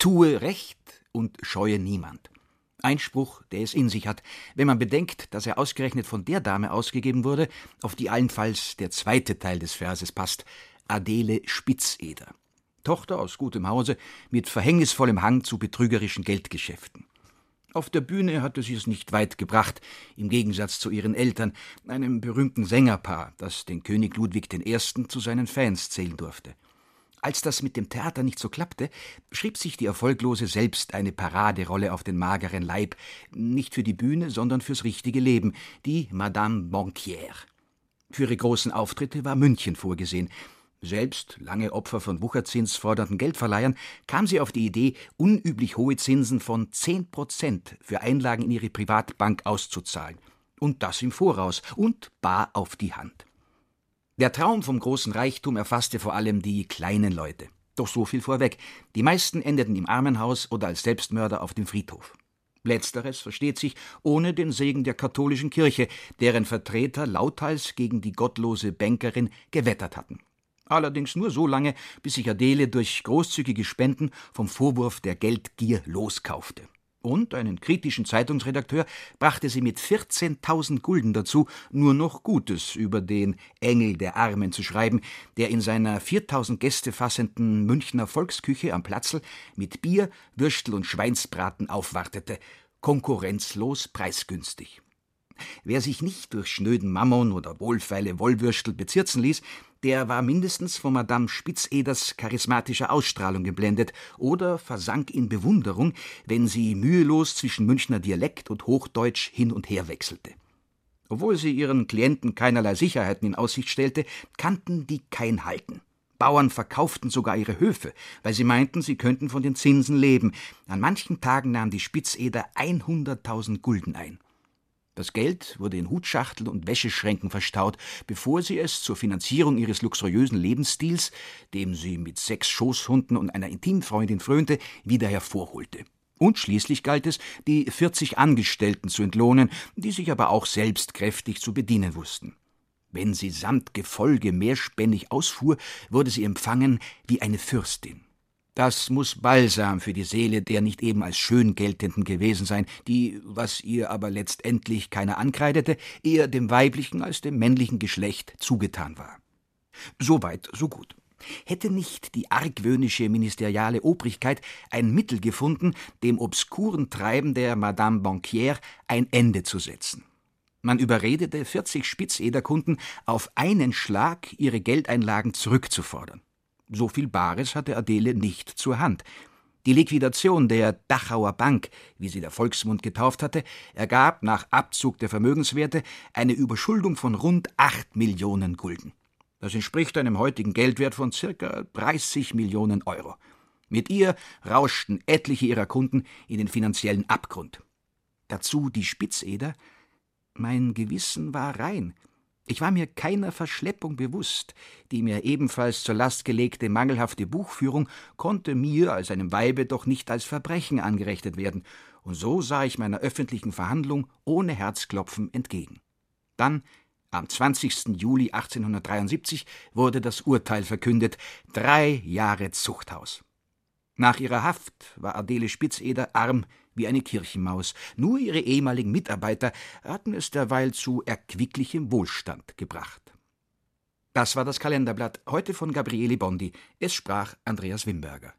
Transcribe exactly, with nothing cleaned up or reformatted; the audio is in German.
Tue Recht und scheue niemand. Einspruch, der es in sich hat, wenn man bedenkt, dass er ausgerechnet von der Dame ausgegeben wurde, auf die allenfalls der zweite Teil des Verses passt, Adele Spitzeder. Tochter aus gutem Hause, mit verhängnisvollem Hang zu betrügerischen Geldgeschäften. Auf der Bühne hatte sie es nicht weit gebracht, im Gegensatz zu ihren Eltern, einem berühmten Sängerpaar, das den König Ludwig der Erste zu seinen Fans zählen durfte. Als das mit dem Theater nicht so klappte, schrieb sich die Erfolglose selbst eine Paraderolle auf den mageren Leib, nicht für die Bühne, sondern fürs richtige Leben, die Madame Banquière. Für ihre großen Auftritte war München vorgesehen. Selbst, lange Opfer von Wucherzins fordernden Geldverleihern, kam sie auf die Idee, unüblich hohe Zinsen von zehn Prozent für Einlagen in ihre Privatbank auszuzahlen. Und das im Voraus und bar auf die Hand. Der Traum vom großen Reichtum erfasste vor allem die kleinen Leute. Doch so viel vorweg, die meisten endeten im Armenhaus oder als Selbstmörder auf dem Friedhof. Letzteres versteht sich ohne den Segen der katholischen Kirche, deren Vertreter lauthals gegen die gottlose Bankerin gewettert hatten. Allerdings nur so lange, bis sich Adele durch großzügige Spenden vom Vorwurf der Geldgier loskaufte. Und einen kritischen Zeitungsredakteur brachte sie mit vierzehntausend Gulden dazu, nur noch Gutes über den Engel der Armen zu schreiben, der in seiner viertausend Gäste fassenden Münchner Volksküche am Platzl mit Bier, Würstel und Schweinsbraten aufwartete, konkurrenzlos preisgünstig. Wer sich nicht durch schnöden Mammon oder wohlfeile Wollwürstel bezirzen ließ, der war mindestens von Madame Spitzeders charismatischer Ausstrahlung geblendet oder versank in Bewunderung, wenn sie mühelos zwischen Münchner Dialekt und Hochdeutsch hin und her wechselte. Obwohl sie ihren Klienten keinerlei Sicherheiten in Aussicht stellte, kannten die kein Halten. Bauern verkauften sogar ihre Höfe, weil sie meinten, sie könnten von den Zinsen leben. An manchen Tagen nahm die Spitzeder hunderttausend Gulden ein. Das Geld wurde in Hutschachteln und Wäscheschränken verstaut, bevor sie es zur Finanzierung ihres luxuriösen Lebensstils, dem sie mit sechs Schoßhunden und einer Intimfreundin frönte, wieder hervorholte. Und schließlich galt es, die vierzig Angestellten zu entlohnen, die sich aber auch selbst kräftig zu bedienen wussten. Wenn sie samt Gefolge mehrspännig ausfuhr, wurde sie empfangen wie eine Fürstin. Das muß Balsam für die Seele der nicht eben als schön geltenden gewesen sein, die, was ihr aber letztendlich keiner ankreidete, eher dem weiblichen als dem männlichen Geschlecht zugetan war. Soweit, so gut. Hätte nicht die argwöhnische ministeriale Obrigkeit ein Mittel gefunden, dem obskuren Treiben der Madame Banquière ein Ende zu setzen. Man überredete vierzig Spitzederkunden, auf einen Schlag ihre Geldeinlagen zurückzufordern. So viel Bares hatte Adele nicht zur Hand. Die Liquidation der Dachauer Bank, wie sie der Volksmund getauft hatte, ergab nach Abzug der Vermögenswerte eine Überschuldung von rund acht Millionen Gulden. Das entspricht einem heutigen Geldwert von circa dreißig Millionen Euro. Mit ihr rauschten etliche ihrer Kunden in den finanziellen Abgrund. Dazu die Spitzeder. Mein Gewissen war rein. Ich war mir keiner Verschleppung bewusst. Die mir ebenfalls zur Last gelegte mangelhafte Buchführung konnte mir als einem Weibe doch nicht als Verbrechen angerechnet werden, und so sah ich meiner öffentlichen Verhandlung ohne Herzklopfen entgegen. Dann, am zwanzigsten Juli achtzehnhundertdreiundsiebzig, wurde das Urteil verkündet: drei Jahre Zuchthaus. Nach ihrer Haft war Adele Spitzeder arm wie eine Kirchenmaus. Nur ihre ehemaligen Mitarbeiter hatten es derweil zu erquicklichem Wohlstand gebracht. Das war das Kalenderblatt, heute von Gabriele Bondi. Es sprach Andreas Wimberger.